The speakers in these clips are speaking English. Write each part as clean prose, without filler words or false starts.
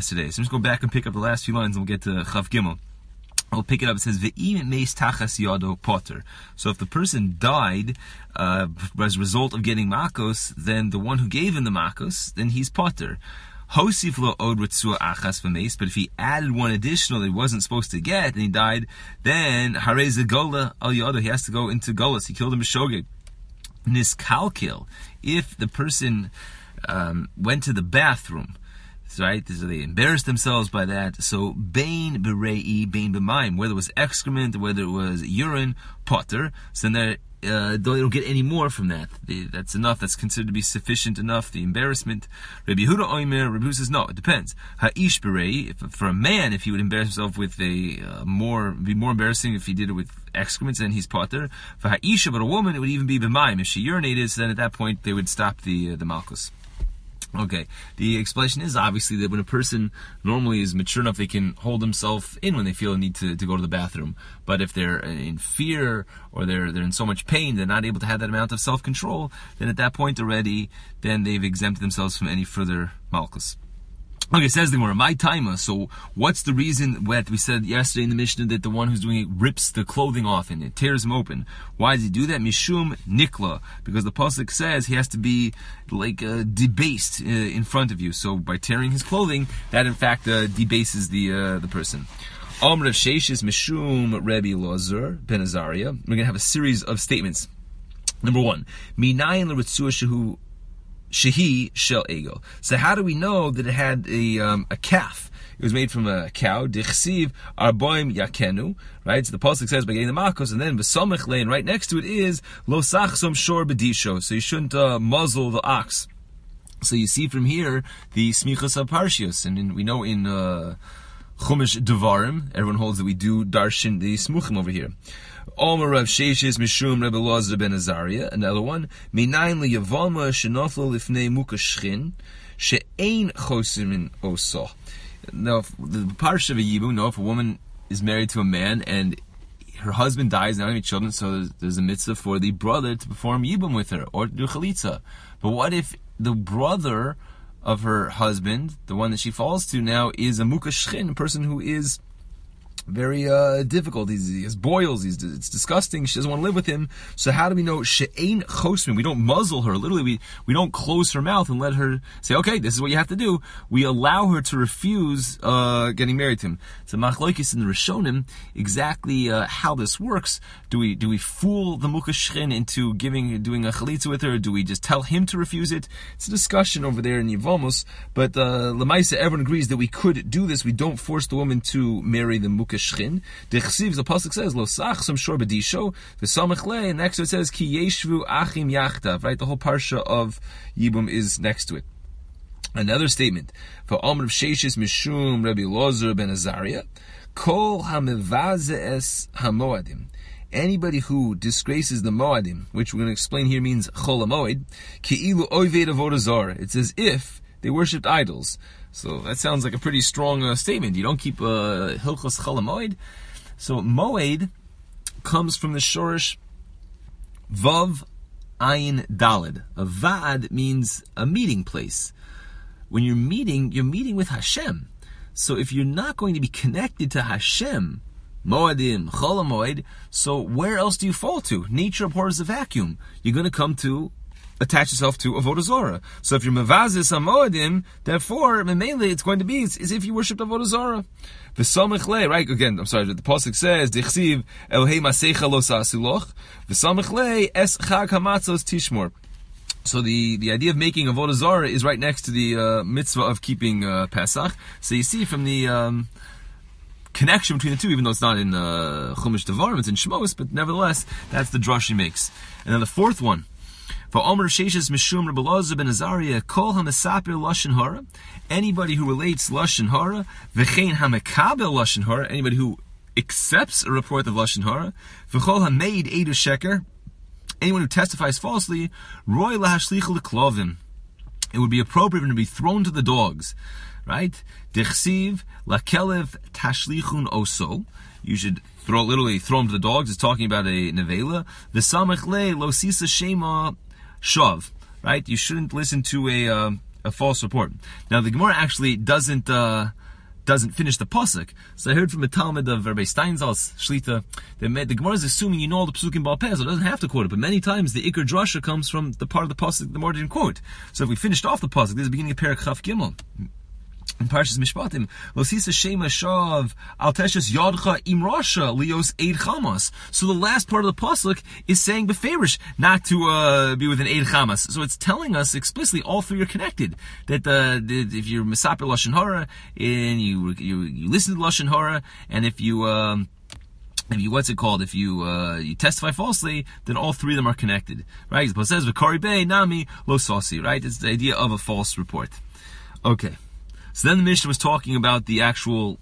yesterday. So I'm just go back and pick up the last few lines and we'll get to Chav Gimel. I'll pick it up. It says, Ve'im meis tachas yado potter. So if the person died as a result of getting makos, then the one who gave him the makos, then he's potter. Hosif lo od ritzua achas v'meis. But if he added one additional that he wasn't supposed to get and he died, then harei zegola al yado. He has to go into golas. He killed him b'shogeg. Niskalkil. If the person went to the bathroom, right? So they embarrassed themselves by that. So bain berei, bain b'mayim, whether it was excrement or whether it was urine, potter. So then they don't get any more from that. That's enough. That's considered to be sufficient enough. The embarrassment. Rabbi Yehuda Omer, Rabbi Yehuda says no. It depends. Ha'ish berei. For a man, if he would embarrass himself with be more embarrassing if he did it with excrement, then he's potter. For ha'isha, but a woman, it would even be b'mayim. If she urinated, so then at that point they would stop the malchus. Okay, the explanation is obviously that when a person normally is mature enough, they can hold themselves in when they feel a need to go to the bathroom. But if they're in fear or they're in so much pain, they're not able to have that amount of self-control, then at that point already, then they've exempted themselves from any further malchus. Okay, says the Gemara, my timer. So what's the reason that we said yesterday in the Mishnah that the one who's doing it rips the clothing off and it tears him open? Why does he do that? Mishum nikla, because the pasuk says he has to be like debased in front of you. So by tearing his clothing, that in fact debases the person. Amr of Sheshis Mishum Rebbe Elazar ben Azariah. We're going to have a series of statements. Number one, Minayin l'ritzua shehu Shehi shel egel. So how do we know that it had a calf? It was made from a cow. Dichsiv arboim yakenu. Right. So the pasuk says by getting the makos, and then v'samech lein right next to it is lo sachsom shor bedisho. So you shouldn't muzzle the ox. So you see from here the smichas of parshios, and we know in Chumash Devarim, everyone holds that we do darshin the smuchim over here. Omer Rav Sheshis Mishum Rebbe Elazar ben Azariah. Another one. Minayin liyavama shenaflo lifnei mukashchin she'ein chosim oso. Now, the parsha of a yibum. No, if a woman is married to a man and her husband dies, not any children, so there's a mitzvah for the brother to perform yibum with her or to do chalitza. But what if the brother of her husband, the one that she falls to now, is a mukashchin, a person who is very difficult. He has boils. It's disgusting. She doesn't want to live with him. So how do we know she'ein chosmin? We don't muzzle her. Literally, we don't close her mouth and let her say, "Okay, this is what you have to do." We allow her to refuse getting married to him. So machlokes in the Rishonim exactly how this works. Do we fool the mukashchin into doing a chalitza with her? Or do we just tell him to refuse it? It's a discussion over there in Yevamos. But Lemaisa, everyone agrees that we could do this. We don't force the woman to marry the mukashchin. The chesiv, the pasuk says, "Lo sachsam shor bedisho." The samach le, and next to it says, "Ki yeshvu achim yachtav." Right, the whole parsha of Yibum is next to it. Another statement for Amr of Sheshis Mishum Rebbe Elazar ben Azariah, Kol hamevazees hamoadim. Anybody who disgraces the moadim, which we're going to explain here means chol hamoed, ki'ilu oived avodah zarah. It's as if they worshipped idols. So that sounds like a pretty strong statement. You don't keep hilchos chol hamoed. So moed comes from the shorish vav ayin daled. A vad means a meeting place. When you're meeting with Hashem. So if you're not going to be connected to Hashem, moadim, chol hamoed, so where else do you fall to? Nature abhors a vacuum. You're going to come to attach yourself to avodah zarah. So if you're mevazis hamoadim, therefore, memele, it's going to be as if you worshipped avodah zarah. V'samech le, right? Again, I'm sorry. The pasuk says, "Dichsiv Elohei masecha lo sa'asiloch." V'samech le es chag hamatzos tishmor. So the idea of making avodah zarah is right next to the mitzvah of keeping Pesach. So you see from the connection between the two, even though it's not in Chumash Devarim, it's in Shmos, but nevertheless, that's the drush he makes. And then the fourth one. For Omer Sheshis Mishum Rebbe Elazar ben Azariah, Kol hamesaper lashon hara, anybody who relates lashon hara, v'chein hamekabel lashon hara, anybody who accepts a report of lashon hara, v'chol hameid edu sheker, anyone who testifies falsely, roy lahashlichu leklovim, it would be appropriate for him to be thrown to the dogs, right? Dichsiv lakelev tashlichun oso, you should literally throw him to the dogs. It's talking about a nevela. V'samech le lo sisa shema shav, right? You shouldn't listen to a a false report. Now the Gemara actually doesn't finish the pasuk. So I heard from a Talmud of Rabbi Steinsaltz Shlita that the Gemara is assuming you know all the psukim Baal Peh, so it doesn't have to quote it. But many times the Iker Drasha comes from the part of the pasuk the Gemara didn't quote. So if we finished off the pasuk, this is the beginning of Perek Chaf Gimel. In Parshas Mishpatim, Losisa Shema Shav Al Teshes Yodcha Imrasha Leos Eid Chamas. So the last part of the pasuk is saying beferish not to be with an Eid Chamas. So it's telling us explicitly all three are connected. That if you're Misaper Lashon Hara and you listen to Lashon Hara, and if you you testify falsely, then all three of them are connected, right? It says V'Kari Bey Nami Lo Sasi, right? It's the idea of a false report. Okay. So then the Mishnah was talking about the actual,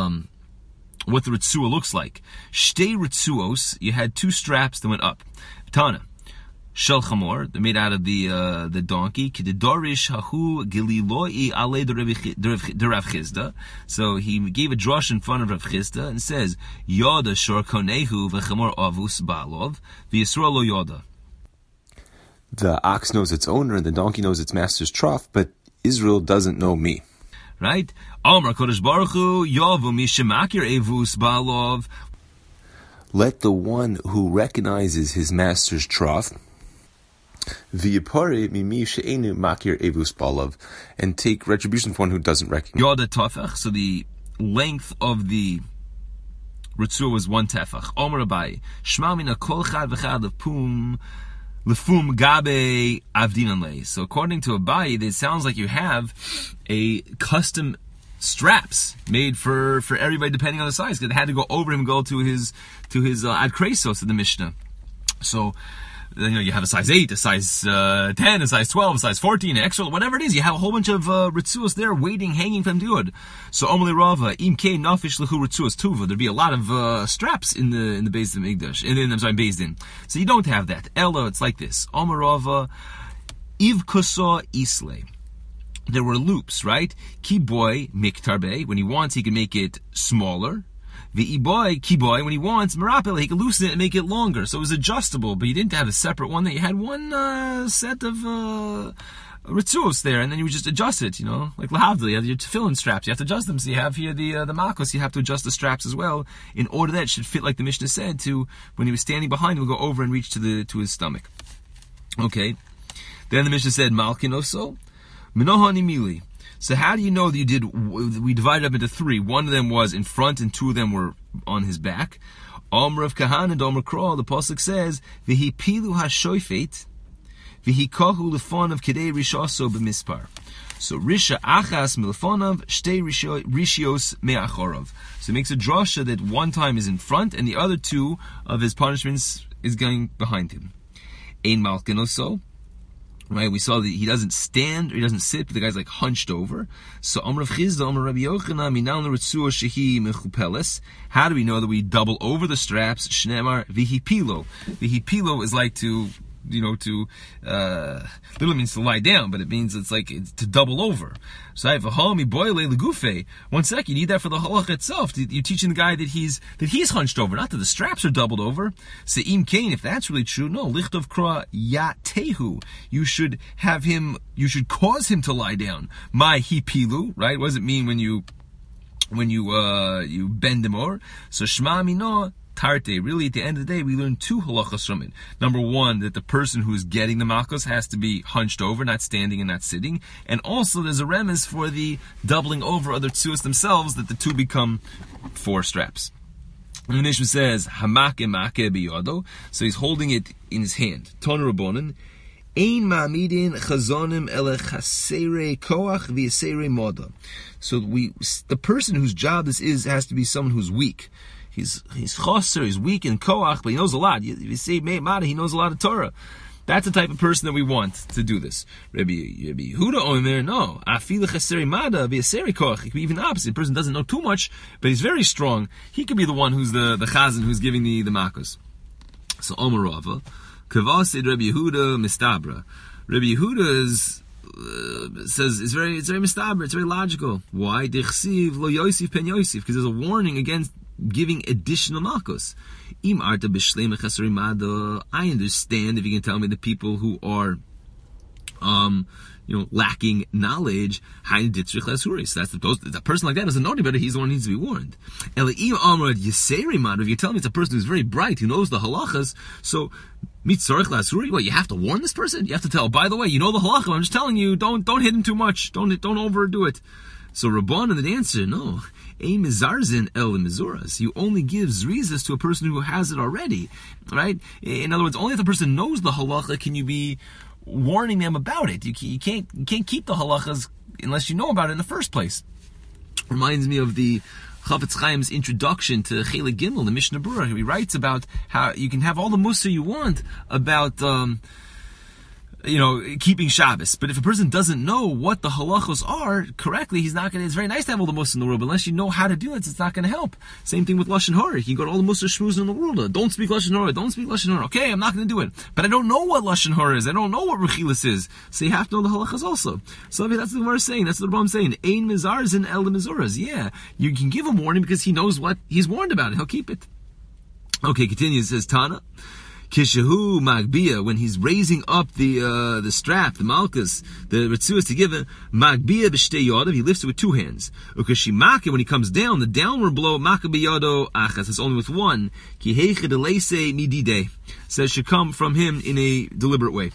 what the Ritzua looks like. Shtei Ritzuos, you had two straps that went up. Tana. Shel Chamor, they're made out of the donkey. Kididorish Hahu Gililoi Ale de Rav Chizda. So he gave a drush in front of Rav Chizda and says, Yoda Shor Konehu V'Chamor Avus Ba'alov V'Yisrael Lo Yoda. The ox knows its owner and the donkey knows its master's trough, but Israel doesn't know me. Right? Amar Kodesh Baruch Hu Yavu Mishemakir Evus Ba'alov. Let the one who recognizes his master's trough V'yipare mimi she'enu makir evus ba'alav, and take retribution for one who doesn't recognize. Yoda tefach. So the length of the Ritzua was one tefach. Amar Abai Shma mina kol chad v'chad of pum Lefum gabe avdinanle. So according to Abai, it sounds like you have a custom straps made for everybody depending on the size, because it had to go over him and go to his ad kresos of the Mishnah. So you have a size 8, a size 10, a size 12, a size 14, an extra, whatever it is. You have a whole bunch of ritzuos there waiting, hanging from the wood. So Omali Rava, Im Kei Nafish Lehu Ritzuos Tuva. There'd be a lot of straps in the Beis Din Mikdash. Beis Din. So you don't have that. Ella, it's like this. Omar Rava, Iv Kosa Isle. There were loops, right? Kiboy Miktarbe. When he wants, he can make it smaller. V'iboy, kiboy, when he wants, marapel, he can loosen it and make it longer. So it was adjustable, but you didn't have a separate one. That you had one set of ritzuos there, and then you would just adjust it, like lahavdil. You have your tefillin straps, you have to adjust them. So you have here the makos, you have to adjust the straps as well, in order that it should fit, like the Mishnah said, to when he was standing behind, he would go over and reach to his stomach. Okay. Then the Mishnah said, malkin also, minohani mili. So how do you know that we divided up into three? One of them was in front and two of them were on his back. Omer of Kahan and Omer Krol, the Pasuk says, V'hi pilu ha-shoifet, v'hi kohu lefon of kedei rishoso b'mispar. So risha achas milefonav, shtei rishios me'achorov. So it makes a drasha that one time is in front and the other two of his punishments is going behind him. Ein malkin also. Right, we saw that he doesn't stand or he doesn't sit, but the guy's like hunched over. So Amr of Chizda, Amr Rabbi Yochanan, Minal Ritzua Shehi Mechupeles. How do we know that we double over the straps? Shneimar Vihipilo. Vihipilo is like to literally means to lie down, but it means it's to double over. So I have a homie boile legufe. One sec, you need that for the halach itself. You're teaching the guy that he's hunched over, not that the straps are doubled over. Se'im kain, if that's really true, no, lichtov kra yatehu. You should cause him to lie down. My hipilu, right? What does it mean when you bend him over? So shma mino. Tarte. Really, at the end of the day, we learn two halachas from it. Number one, that the person who's getting the makos has to be hunched over, not standing and not sitting. And also, there's a remez for the doubling over other tzuos themselves, that the two become 4 straps. And the Mishnah says, Hamake make biyodo. So he's holding it in his hand. Ton Rabbonin. Ein ma'amidin chazonim ele chasere koach v'yasere moda. So the person whose job this is has to be someone who's weak. He's choser, he's weak in koach, but he knows a lot. You say Me'mada, he knows a lot of Torah. That's the type of person that we want to do this. Rabbi Yehuda Omer, no. Afilu chaseri mada v'yaseri koach. It could be even the opposite. The person doesn't know too much, but he's very strong. He could be the one who's the chazan who's giving the makos. So Omer Rava, kavasid Rabbi Yehuda mistabra. Rabbi Yehuda says it's very mistabra. It's very logical. Why? Dichsiv lo Yosef pen Yosef, because there's a warning against giving additional makos. Im arta b'shleim chaseri mada. I understand if you can tell me the people who are lacking knowledge. So that's the person like that doesn't know any better. He's the one who needs to be warned. If you tell me it's a person who's very bright, who knows the halachas, so what, you have to warn this person? You have to tell, by the way, you know the halacha, I'm just telling you, don't hit him too much. Don't overdo it. So Rabbanan the answer, no. You only give zrizas to a person who has it already, right? In other words, only if the person knows the halacha can you be warning them about it. You can't keep the halachas unless you know about it in the first place. Reminds me of the Chafetz Chaim's introduction to Chelik Gimel, the Mishnah Berurah. He writes about how you can have all the mussar you want about keeping Shabbos. But if a person doesn't know what the halachos are correctly, he's not going to, it's very nice to have all the mussar in the world, but unless you know how to do it, it's not going to help. Same thing with Lashon Hara. You can go to all the mussar shmuz in the world. Don't speak Lashon Hara. Don't speak Lashon Hara. Okay, I'm not going to do it. But I don't know what Lashon Hara is. I don't know what Rechilas is. So you have to know the halachas also. So that's what we're saying. That's what I'm saying. Ein mizarzin el mizuras. Yeah, you can give him warning because he knows what he's warned about. He'll keep it. Okay, continues. It says Tana. Kishahu Magbia, when he's raising up the strap, the malchus, the Ritzuas to give him, Magbia b'shtei yodav, he lifts it with two hands. Ukashimaka, when he comes down, the downward blow, Maka b'yodo achas, it's only with one. Ki heiche delese midide, says should come from him in a deliberate way.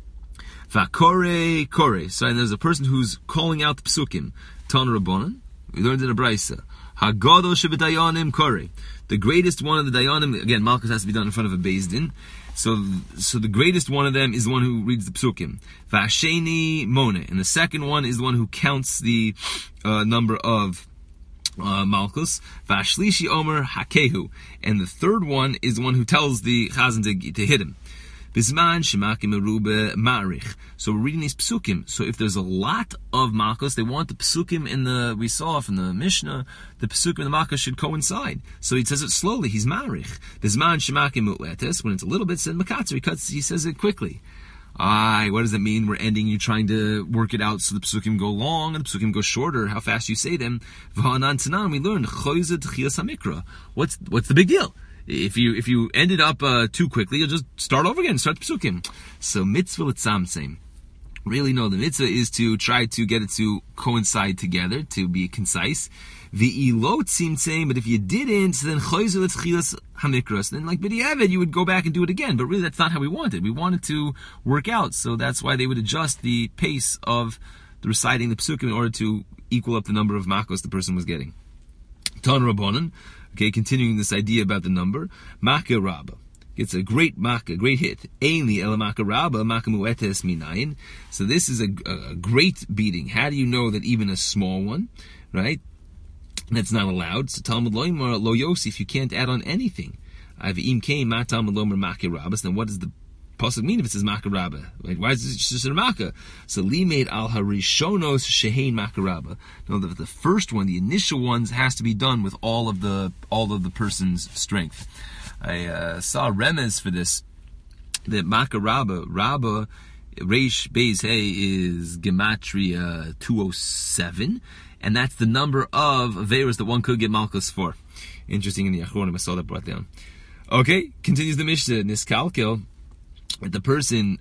Vakore kore, so there's a person who's calling out the psukim. Tana Rabbanan, we learned in a Braisa. Hagadol sheb'dayanim kore. The greatest one of the Dayanim, again, Malchus has to be done in front of a Beis Din. So the greatest one of them is the one who reads the Psukim. Vasheni Mone. And the second one is the one who counts the number of Malchus. Vashlishi Omer Hakehu. And the third one is the one who tells the Chazan to hit him. Bisman Shemakim Merube Ma'arich. So we're reading these psukim. So if there's a lot of Malchus, they want the psukim we saw from the Mishnah, the psukim and the Malchus should coincide. So he says it slowly. He's Ma'arich. Bisman Shemakim Mu'letes. When it's a little bit, said Makatzer. He says it quickly. What does it mean? We're ending. You're trying to work it out so the psukim go long and the psukim go shorter. How fast you say them. V'hanan Tanan. We learned Choyzeh Tchias HaMikra. What's the big deal? If you ended up too quickly, you'll just start over again, start the psukim. So mitzvah l'tzamtzem. Really, no, the mitzvah is to try to get it to coincide together, to be concise. V'ilo tzimtzem, but if you didn't, then choyzeh l'tchilas hamikros. Then like b'diavad, you would go back and do it again. But really, that's not how we want it. We want it to work out. So that's why they would adjust the pace of the reciting the psukim in order to equal up the number of makos the person was getting. Tan Rabbanan. Okay, continuing this idea about the number, Maka Rabba gets a great Maka, great hit. Ainli ela Maka Rabba, Maka Muetes Minayin. So this is a great beating. How do you know that even a small one, right? That's not allowed. So Talmud Loimar Lo Yosef, you can't add on anything. I've Im Ma Talmud Loimar Maka Rabba. So then what does the pasuk mean if it says Maka Rabba? Like, why is it just a Maka? So Li made al harishonos shehein Maka Rabba. No, the first one, the initial ones, has to be done with all of the person's strength. I saw a remez for this. That Maka Rabba, Reish Beis Hey is Gematria 207, and that's the number of Averas that one could get Malchus for. Interesting in the Achronim, I saw that brought down. Okay, continues the Mishnah, Niskalkel. The person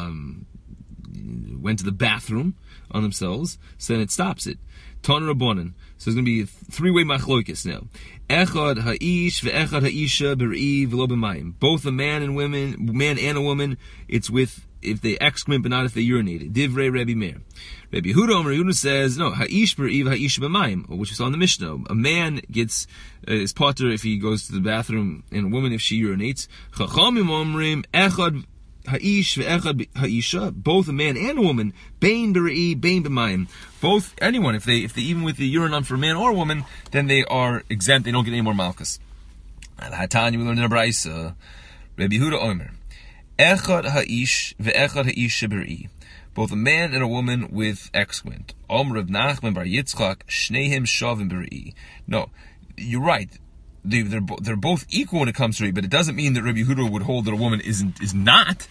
went to the bathroom on themselves, so then it stops it. Ton Rabbanan. So there's going to be a three-way machloikis now. Echad ha'ish ve'echad ha'isha b're'i v'lo b'mayim. Both a man and a woman, it's with if they excrement but not if they urinated. Divrei Rebbe Meir. Rebbe Yehuda says, no, ha'ish b're'i v'ha'isha b'mayim, which we saw in the Mishnah. A man gets is potter if he goes to the bathroom, and a woman if she urinates. Chachamim omrim echad ha'ish ve'echad ha'isha, both a man and a woman, bein b're'i, bein b'mayim. Both, anyone, if they even with the urine on for a man or a woman, then they are exempt, they don't get any more malchus. And Hatanya, we learned in a Braisa, Rebbe Yehuda Omer, echad ha'ish ve'echad ha'isha b're'i, both a man and a woman with excrement. Omer Rav Nachman bar Yitzchak, shneihim shavim b're'i. No, you're right. They're both equal when it comes to it, but it doesn't mean that Rabbi Yehuda would hold that a woman is not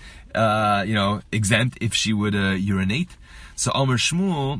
exempt if she would urinate. So Omer Shmuel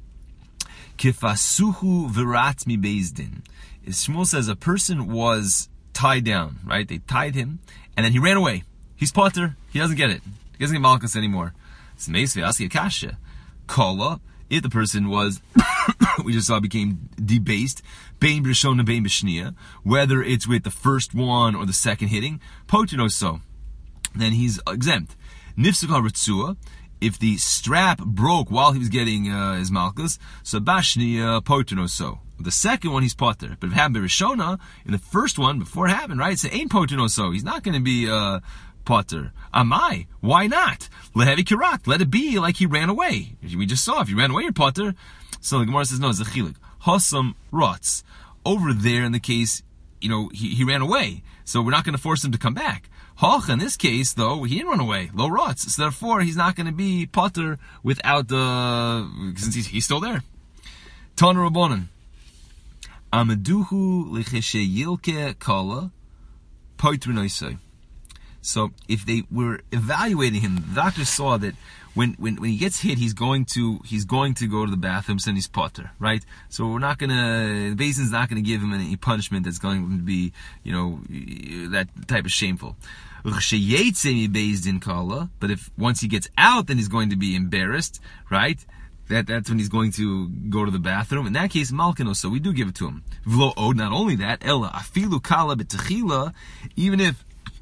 kifasuhu v'rat mi beis din. Shmuel says a person was tied down, right? They tied him, and then he ran away. He's potter. He doesn't get it. He doesn't get malchus anymore. So Meisve ask a kasha. Kala, if the person was, we just saw became debased, bein b'rishona bein b'shniya, whether it's with the first one or the second hitting, potino so, then he's exempt. Nifsukah ritzua, if the strap broke while he was getting his malchus, so bashniya potino so. The second one, he's potter. But if it happened by Rishona, in the first one, before it happened, right, so ain't potino so. He's not going to be potter. Amai, why not? Lehevi kirat, let it be like he ran away. We just saw, if you ran away, you're potter. So the Gemara says, no, it's a chilik. Hossam rots. Over there in the case, he ran away. So we're not going to force him to come back. Hoch, in this case, though, he didn't run away. Low rots. So therefore, he's not going to be potter without since he's still there. Tana Rabbanan. Amaduhu lecheshe yilke kala poitrinoisai. So if they were evaluating him, the doctor saw that when he gets hit, he's going to go to the bathroom, so he's potter, right? So the Basin's not gonna give him any punishment that's going to be, that type of shameful. But if once he gets out, then he's going to be embarrassed, right? That's when he's going to go to the bathroom. In that case, malkino, so we do give it to him. Not only that, ella afilu kala b'techila, even if,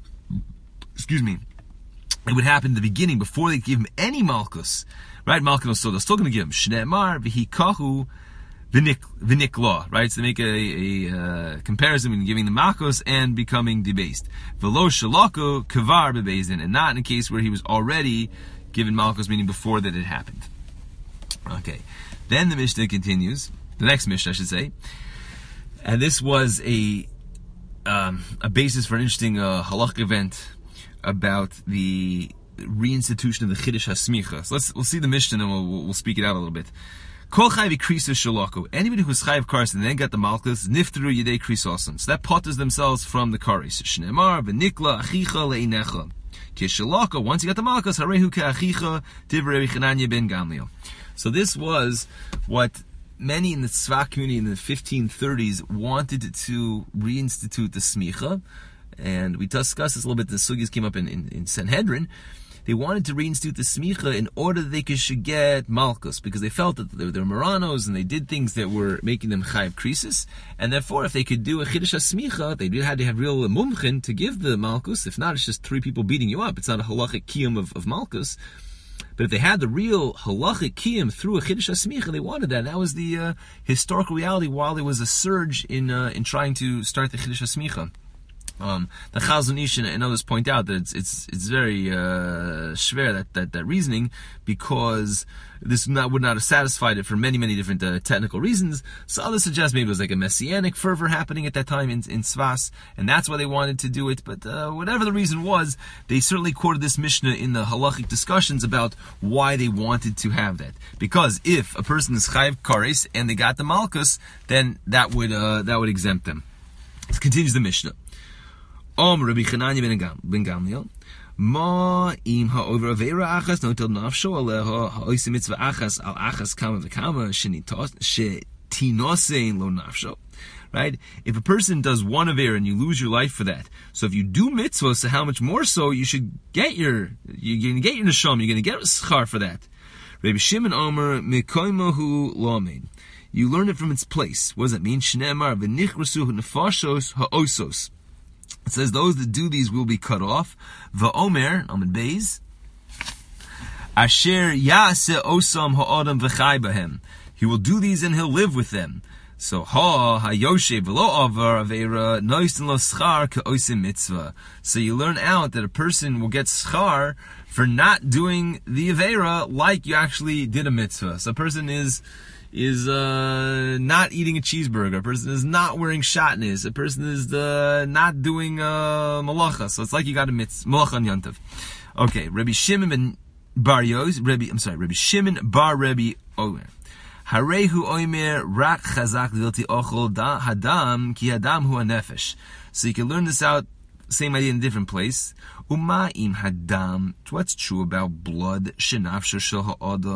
it would happen in the beginning before they give him any malchus, right? Malkino, so they're still going to give him shne'emar v'hikahu v'nikla, right? So they make a comparison between giving the malchus and becoming debased. V'lo shalako kavar b'bezdin, and not in a case where he was already given malchus, meaning before that it happened. Okay, then the Mishnah continues. The next Mishnah, I should say, and this was a basis for an interesting halakha event about the reinstitution of the Chiddush HaSmicha. So we'll see the Mishnah and we'll speak it out a little bit. Kol chayv krisos shalako. Anybody who's chayv kares and then got the malchus, niftru yedei krisosim. So that potters themselves from the kares. Shneimar v'nikla achicha le'inecha. Kishalaka. Once you got the malchus, harehu ke'achicha divrei Rabbi Chananya ben Gamliel. So this was what many in the Tzva community in the 1530s wanted to reinstitute the smicha. And we discussed this a little bit. The sugyas came up in Sanhedrin. They wanted to reinstitute the smicha in order that they should get malchus, because they felt that they were Moranos and they did things that were making them chayiv krisis, and therefore if they could do a chiddush smicha, they had to have real mumchin to give the malchus. If not, it's just three people beating you up. It's not a halachic kiyum of malchus. But if they had the real halachic kiyum through a chiddush smicha, they wanted that. And that was the historical reality while there was a surge in trying to start the chiddush smicha. The Chazon Ish and others point out that it's very schwer that reasoning, because this would not have satisfied it for many different technical reasons. So others suggest maybe it was like a messianic fervor happening at that time in Tzvas, and that's why they wanted to do it. But whatever the reason was, they certainly quoted this Mishnah in the halachic discussions about why they wanted to have that. Because if a person is chayiv kares and they got the malchus, then that would exempt them. It continues the Mishnah. Rabbi Chananya ben Gamliel, Ma im ha'over avera achas notel nafsho aleha ha'oisim mitzvah achas al achas kama v'kama shetinosein lo nafsho. Right? If a person does one avera and you lose your life for that, so if you do mitzvah, so how much more so you're going to get your neshama, you're going to get schar for that. Rabbi Shimon Omer mikoimahu lamein. You learn it from its place. What does that mean? Shneemar v'nichrasu nefashos ha'osos. It says those that do these will be cut off. Va'omer, Amid Beis, Asher ya'aseh osam ha'adam v'chai b'hem. He will do these and he'll live with them. So ha'yoshev v'lo avar avera noisen lo schar ka'osim mitzvah. So you learn out that a person will get schar for not doing the avera like you actually did a mitzvah. So a person is not eating a cheeseburger. A person is not wearing shatnez. A person is not doing malacha. So it's like you got a malacha on Yantav. Okay, Rabbi Shimon bar Rabbi Omer. Harehu Omer rak chazak vilti ochol hadam ki hadam hu anefesh. So you can learn this out. Same idea in a different place. Uma im hadam. What's true about blood? Shenafsho shel ha'adam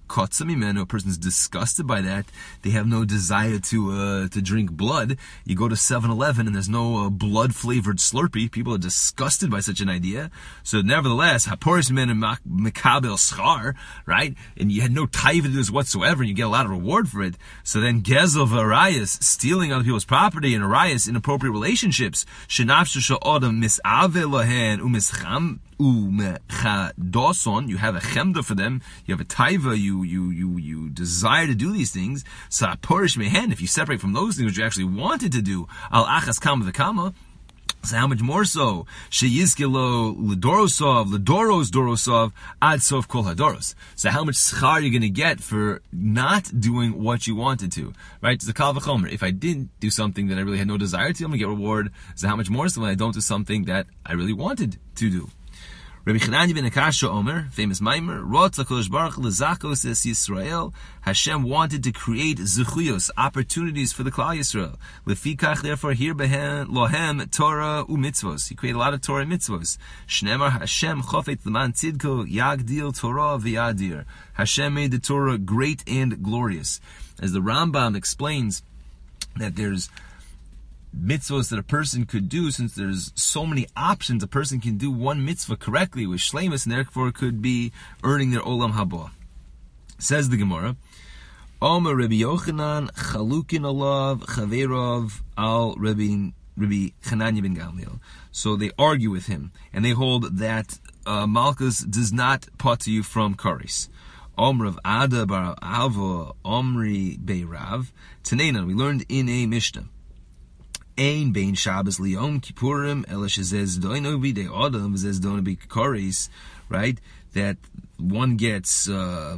a person's disgusted by that. They have no desire to drink blood. You go to 7-Eleven and there's no blood-flavored Slurpee. People are disgusted by such an idea. So nevertheless, haporis men and mekabel schar, right? And you had no taiva to this whatsoever, and you get a lot of reward for it. So then gezel v'arayas, stealing other people's property, and arayas, inappropriate relationships. Shenafshu sha'odam mis'ave lahen u'mischam u'mechadoson. You have a chemda for them. You have a taiva. You desire to do these things. So haporish mehen, if you separate from those things which you actually wanted to do, al achas kama v'kama. So how much more so? Sheyizkelo l'dorosov, l'doros dorosov, ad sof kol hadoros. So how much schar you're going to get for not doing what you wanted to, right? It's the kal v'chomer. If I didn't do something that I really had no desire to, I'm going to get reward. So how much more so when I don't do something that I really wanted to do? Rabbi Chananya ben Akasha Omer, famous Maimer, Rotz HaKadosh Baruch L'Zakos Es Yisrael. Hashem wanted to create zuchuyos, opportunities for the Klal Yisrael. Lefikach, therefore, here behen lohem Torah u'mitzvos. He created a lot of Torah and mitzvos. Shnemar Hashem chofet l'man tzidko yagdil Torah v'yadir. Hashem made the Torah great and glorious. As the Rambam explains, that there's mitzvahs that a person could do, since there's so many options, a person can do one mitzvah correctly with shleimus, and therefore could be earning their olam haba. Says the Gemara, Omer Rabbi Yochanan chalukin alav chaverov al Rabbi Chananya ben Gamliel. So they argue with him, and they hold that Malchus does not potter you from karis. Omer of Ada bar Ava Omri Beirav Tanenan. We learned in a Mishnah. Ein bein Shabbos liyom Kippurim ela shezez doino b'dei Adam v'zez doino b'karis, right? That one gets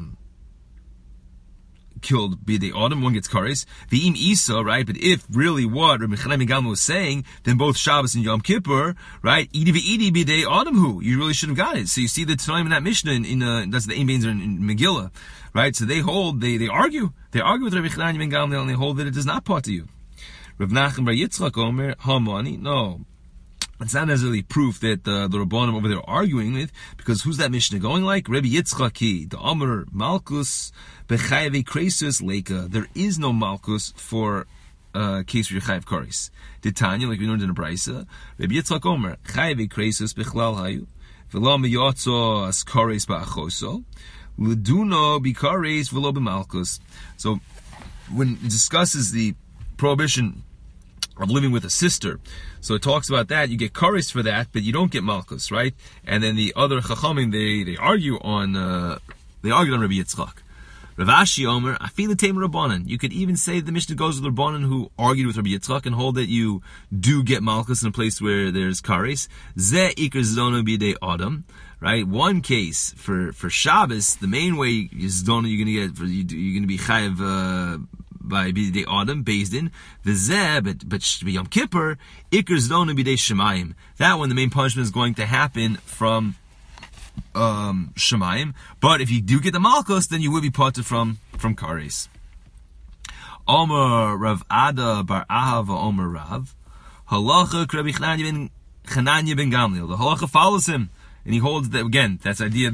killed b'dei Adam, one gets karis. V'im Isa, right? But if really what Rabbi Chananya ben Gamliel was saying, then both Shabbos and Yom Kippur, right? Idi v'idi b'dei Adam hu. You really should have got it. So you see the Tanaim in that Mishnah in that's the Ein Beins in Megillah, right? So they hold, they argue with Rabbi Chananya ben Gamliel, and they hold that it does not potter you. Rav Nachman bar Yitzchak Omer Hamani. No, it's not necessarily proof that the Rabbanim over there are arguing with, because who's that Mishnah going like? Rabbi Yitzchaki, the Omer Malkus Bechayve Kresus Leka. There is no Malkus for case where you Chayav Karis. Titania, like we learned in the Brisa, Rabbi Yitzchak Omer Chayve Kresus Bechlal Hayu V'lo Miyotzo As Karis Ba'achoso L'Duno B'Karis V'lo B'Malkus. So when it discusses the prohibition of living with a sister, so it talks about that. You get karis for that, but you don't get malchus, right? And then the other chachamim, they argue on Rabbi Yitzchak. Rav Ashi Omer, Afila Tamer Rabbanan. You could even say the Mishnah goes with Rabbanan who argued with Rabbi Yitzchak and hold that you do get malchus in a place where there's karis. Ze ikar zdono b'dei Adam. Right, one case for Shabbos, the main way zdono you're going to get, you're going to be chayav by b'dei Adam, based in the Zeh, but Yom Kippur, Iker Zdona b'dei Shemayim. That one, the main punishment is going to happen from Shemayim. But if you do get the Malchus, then you will be parted from Kares. Omer Rav Ada bar Ahava Omer Rav Halacha Rabbi Chananya ben Gamliel. The halacha follows him, and he holds that again. That's the idea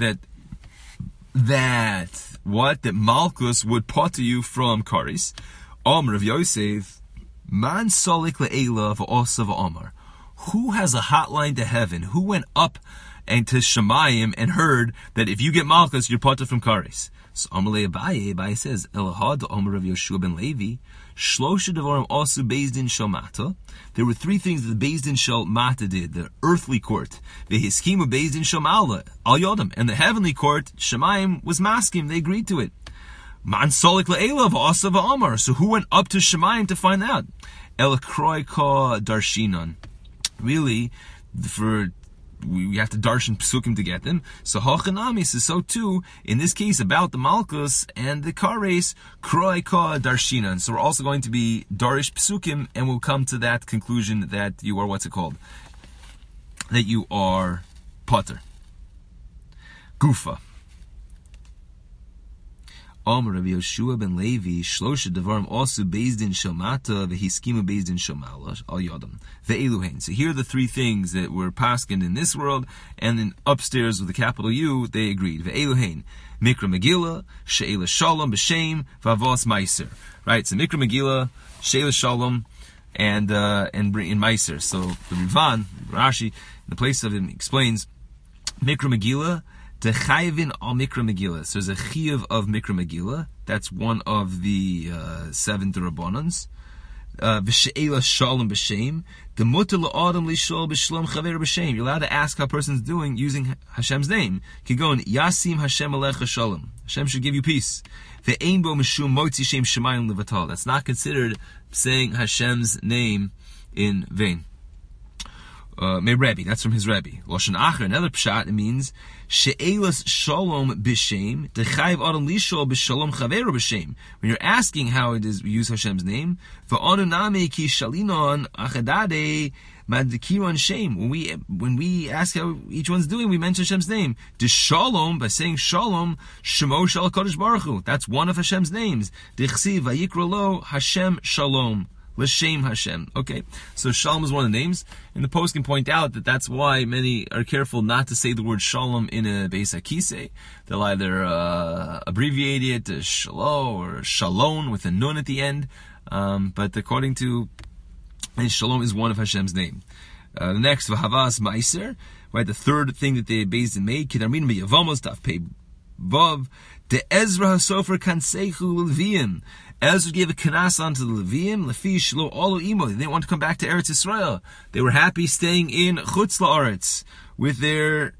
that Malchus would potter you from Karis. Omer of Yosef, Man solik le'ela v'osa v'omar. Who has a hotline to heaven? Who went up and to Shemayim and heard that if you get Malchus, you're potter from Karis? So Omer Abaye says, Elahad Omer of Yoshua ben Levi, Shlosha devarim osu Beis Din Shel Mata. There were three things that the Beis Din Shel Mata did, the earthly court. The Hiskimu Beis Din Shel Ma'ala, Al Yodam. And the heavenly court, Shemayim, was masking, they agreed to it. Man solik le'ela v'asa v'amar. So who went up to Shemayim to find out? El kroi ka darshinan. Really, we have to darshan psukim to get them. So hachanami says so too, in this case about the Malchus and the Kares, kroi ka darshinan. So we're also going to be darish psukim, and we'll come to that conclusion that you are, that you are potter. Gufa. Rabbi Yoshua ben Levi, Shlosha Devarim also Beis Din Shomata v'Hiskimu Beis Din Shomala al Yodam ve'Eluhein. So here are the three things that were paskined in this world, and then upstairs with the capital U, they agreed. Ve'Eluhein, Mikra Megillah, She'ela Shalom b'Shem v'Avos Meiser. Right. So Mikra Megillah, She'ela Shalom, and bring in Meiser. So the Rivan, Rashi, in the place of it explains Mikra Megillah. Techayvin al Mikra Megillah. So there's a chiyuv of Mikra Megillah. That's one of the 7 D'Rabbanans. V'she'ela shalom b'shem. Demuter la'adam lishol b'shlom chaver b'shem. You're allowed to ask how a person's doing using Hashem's name. Kigon Yasim Hashem alecha shalom. Hashem should give you peace. Ve'ein bo mishum motzi shem shemayim levatal. That's not considered saying Hashem's name in vain. May Rebbe, that's from his Rebbe. Lashon Acher, another pshat, it means she'elas shalom b'shem techayv adam lishol b'shalom chaveru b'shem. When you're asking how it is we use Hashem's name, v'anu nami ki shalinon achadade madkiron shem. When we ask how each one's doing, we mention Hashem's name. The shalom, by saying shalom, shemo shal kodesh baruch hu. That's one of Hashem's names. Dichsiv vayikra lo Hashem shalom. L'shem Hashem. Okay, so Shalom is one of the names, and the post can point out that that's why many are careful not to say the word Shalom in a Beis HaKisei. They'll either abbreviate it to Shalom or Shalom with a nun at the end. But according to Shalom is one of Hashem's name. The next, V'havas Meiser, right? The third thing that they based and made. Kidamin b'Yavamos Taf Pei Vav. De Ezra HaSofer Kanseichu L'Leviyim. Ezra gave a kanas onto the Leviyim, Lefi Shlo Olo Imo. They didn't want to come back to Eretz Yisrael. They were happy staying in Chutz La'aretz with their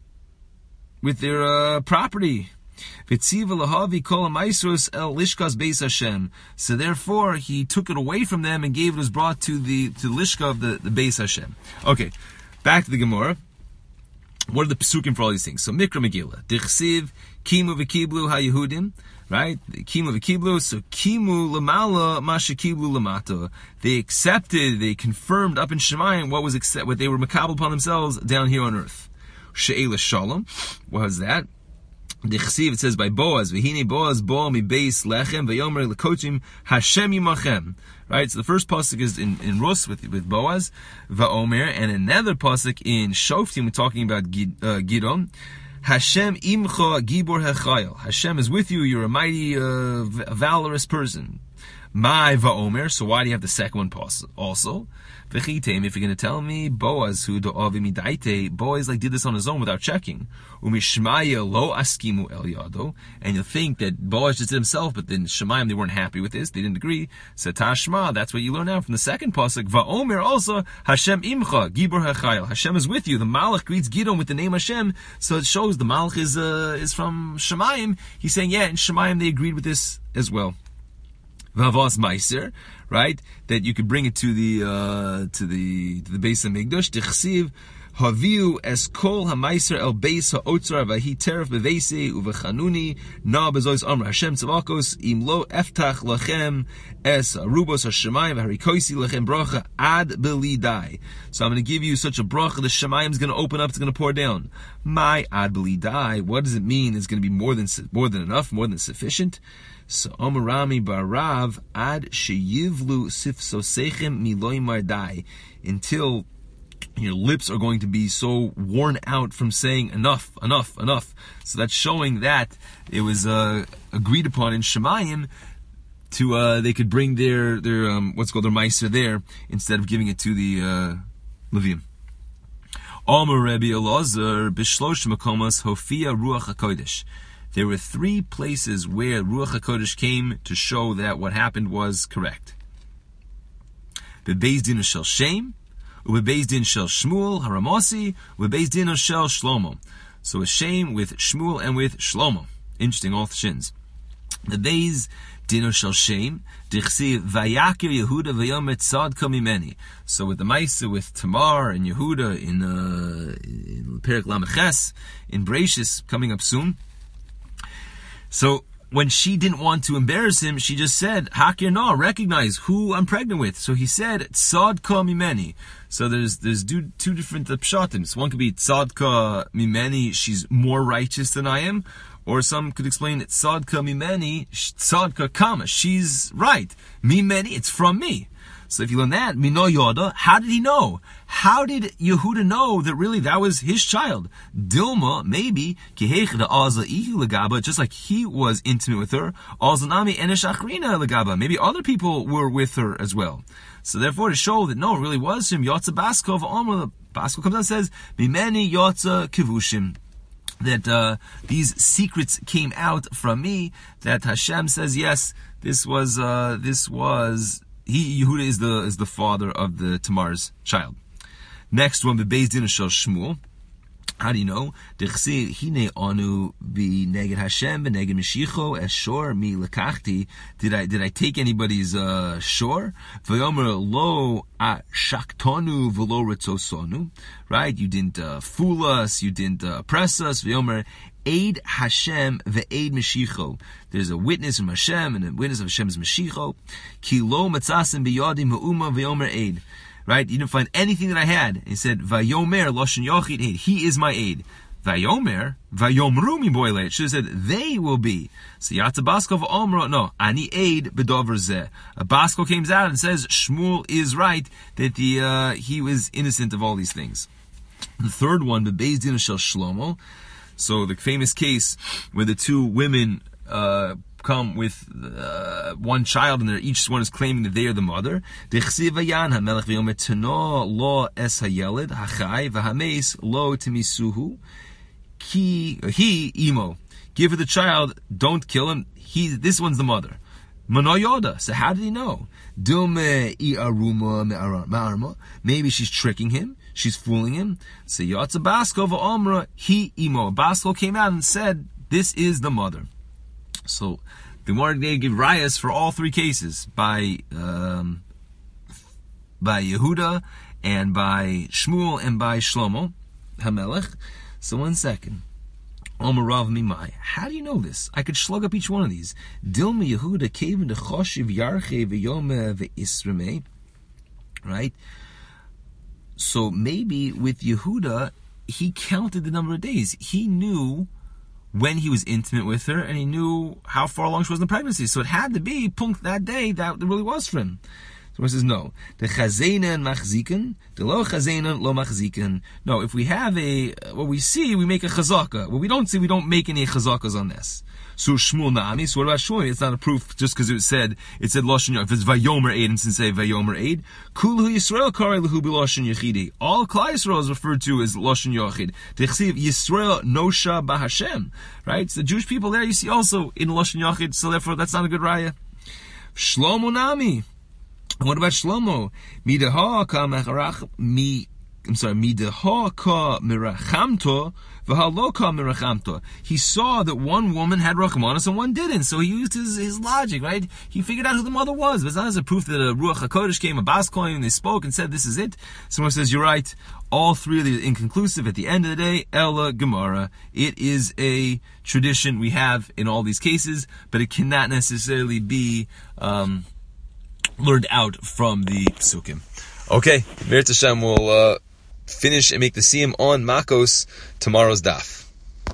property. V'tziva lahavi kol ha'maisros el lishkas beis Hashem. So therefore, he took it away from them and gave it was brought to the lishka of the Beis Hashem. Okay, back to the Gemara. What are the pesukim for all these things? So Mikra Megillah, Dichsiv, Kimu v'Kiblu ha'Yehudim, right? Kimu v'Kiblu, so Kimu l'mala masha Kiblu l'mato. They accepted, they confirmed up in Shemayim what they were makabel upon themselves down here on earth. She'ela Shalom, what was that? Dichsiv, it says by Boaz, V'hine Boaz bo mi beis lechem v'yomer l'kochim Hashem yimachem. Right, so the first pasuk is in Rus with Boaz, Va'omer, and another pasuk in Shoftim, we're talking about Gidon. Hashem imcha gibor hechayil. Hashem is with you. You're a mighty, valorous person. My Va'omer. So why do you have the second one also? V'chitem, if you're going to tell me Boaz who do'avi midaite, Boaz did this on his own without checking. Umishmaya lo askimu el yado, and you'll think that Boaz just did himself, but then Shemayim they weren't happy with this, they didn't agree. So Tashma, that's what you learn out from the second pasuk. Va'omer also Hashem imcha gibor hachayil. Hashem is with you. The Malach greets Gidon with the name Hashem, so it shows the Malach is from Shemayim. He's saying in Shemayim they agreed with this as well. V'havas Meiser, right? That you could bring it to the Beis Hamikdash. Tichsiv haviu es kol hameiser el beis haotzar vahi teref beveisi uvechanuni na bezois amr Hashem tzavakos im lo eftach lachem es arubos hashemayim v'harikoisi lachem bracha ad belidai. So I'm going to give you such a bracha. The Shemayim is going to open up. It's going to pour down. My ad belidai. What does it mean? It's going to be more than enough, more than sufficient. So Omarami Barav ad sheyivlu sifsosechem miloi mardai, until your lips are going to be so worn out from saying enough. So that's showing that it was agreed upon in Shemayim to they could bring their what's called their meiser there instead of giving it to the Levim. Omer Rabbi Elazar b'shlosh makomos hofia ruach hakodesh. There were 3 places where Ruach HaKodesh came to show that what happened was correct. Bebeis Din Shel Shem, Bebeis Din Shel Shmuel Haramosi, Bebeis Din Shel Shlomo. So a Shem with Shmuel and with Shlomo. Interesting, all shins. Bebeis Din Shel Shem, Dichsiv Vayakir Yehuda Vayomer Tzad Komimeni. So with the Maisa with Tamar and Yehuda in Perek Lamed Ches, in Bereishis coming up soon. So when she didn't want to embarrass him, she just said, Hakir no, recognize who I'm pregnant with. So he said, Tzadka mimeni. So there's two different pshatim. So one could be Tzadka mimeni, she's more righteous than I am. Or some could explain it, tzadka mimeni, tzadka kama, she's right. Mimeni, it's from me. So if you learn that, Mino Yoda, how did he know? How did Yehuda know that really that was his child? Dilma, maybe, just like he was intimate with her, maybe other people were with her as well. So therefore to show that no, it really was him, Yotza Baskov, Baskov comes out and says, Mimeni Yotza Kivushim. That these secrets came out from me, that Hashem says, yes, this was Yehuda is the father of the Tamar's child. Next one, the Beis Din Shel Shmuel. How do you know? Dechsi hine anu b'neged Hashem b'neged Meshicho eshor mi lekachti. Did I take anybody's shore? V'yomer lo shaktonu v'lo ritzosonu. Right? You didn't fool us. You didn't oppress us. V'yomer Aid Hashem ve'aid Meshicho. There's a witness from Hashem, and a witness of Hashem is Meshicho. Ki lo matzasim biyadi me'uma ve'omer aid. Right? You didn't find anything that I had. He said, Vayomer loshen yochid aid. He is my aid. Vayomer, vayomru mi boile. It should have said, they will be. So Yatza Baskov omro, no, ani aid bedover zeh. A Baskov came out and says, Shmuel is right, that he was innocent of all these things. The third one, the Beis Din Shel Shlomo. So the famous case where the two women come with one child, and each one is claiming that they are the mother. He imo. Give her the child, don't kill him. This one's the mother. Manoyoda. So how did he know? Maybe she's tricking him. She's fooling him. So Yotza Baskov Omra, he imo. Baskov came out and said, this is the mother. So the Gemara gave rayas for all three cases by Yehuda and by Shmuel and by Shlomo Hamelech. So 1 second. Omer Rav Mimai. How do you know this? I could slug up each one of these. Dilma Yehuda cave into Choshiv Yarche v'Yom v'Israme. Right? So maybe with Yehuda, he counted the number of days. He knew when he was intimate with her, and he knew how far along she was in the pregnancy. So it had to be punkt that day that really was for him. So he says no. The chazenen machziken, the lo chazenen lo machziken. No, if we have what we see, we make a chazaka. What we don't see, we don't make any chazakas on this. So Shmuel Nami. So what about Shmuel? It's not a proof just because it said Loshen Yochid. If it's Vayomer Eid, and since say Vayomer Eid, Kulu Yisrael Karei Lehu B'Loshen Yechidi. All Klal Yisrael is referred to as Loshen Yochid. Dechsiv Yisrael Nosha B'Hashem. Right? So the Jewish people there you see also in Loshen Yochid. So therefore that's not a good raya. Shlomo Nami. What about Shlomo? Midaha ka merachamto, v'halo ka merachamto. He saw that one woman had rachmanis and one didn't, so he used his logic, right? He figured out who the mother was, but it's not as a proof that a Ruach HaKodesh came, a Bas Kohen, and they spoke and said, this is it. Someone says, you're right. All three are inconclusive. At the end of the day, Ella Gemara. It is a tradition we have in all these cases, but it cannot necessarily be learned out from the psukim. Okay, Mir Tashem will finish and make the siyum on Makos tomorrow's daf.